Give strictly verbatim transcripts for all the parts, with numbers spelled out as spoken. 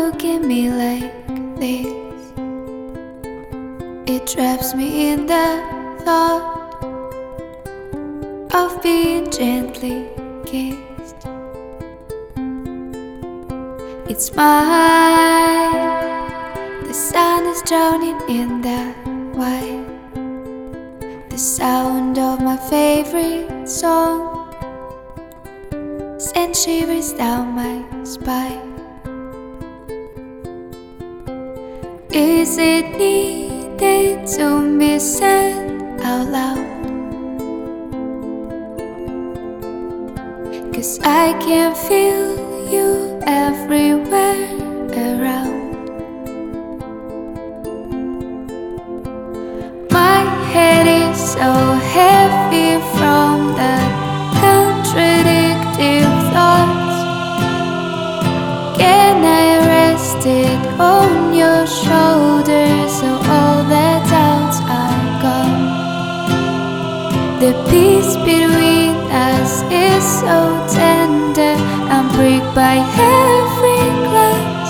look at me like this. It traps me in the thought of being gently kissed. It's mine. The sun is drowning in the white. The sound of my favorite song sends shivers down my spine. Is it needed to be said out loud? 'Cause I can feel you everywhere around. My head is so heavy from the contradictive thoughts. Can I rest it on your shoulders so all the doubts are gone? The peace between us is so tender. I'm pricked by every glance.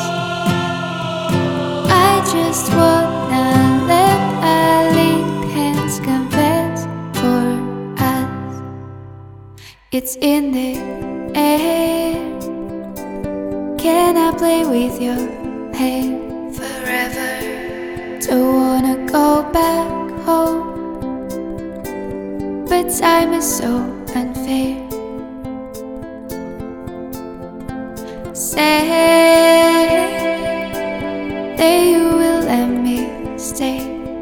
I just wanna let our linked hands confess for us. It's in the air. Can I play with your hair forever? Don't wanna go back home, but time is so unfair. Say that you will let me stay.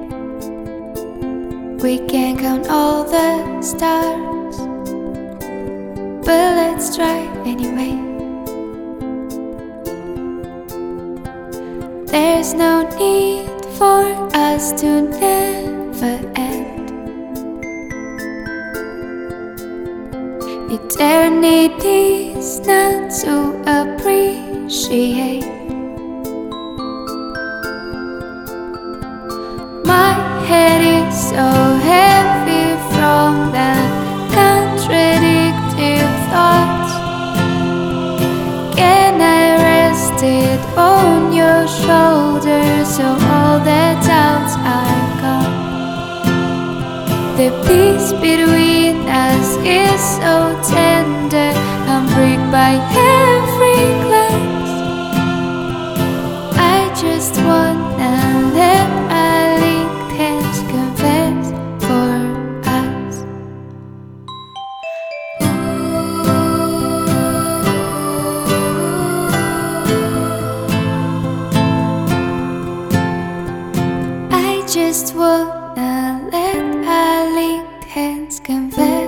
We can count all the stars, but let's try anyway. There's no need for us to never end. Eternity's not to appreciate. My head is so heavy from the contradictive thoughts. Can I rest it on your shoulders so all the doubts are gone? The peace between us is so tender. I'm pricked by every glance. I just wanna let our linked hands confess for us. I just wanna let our linked hands confess.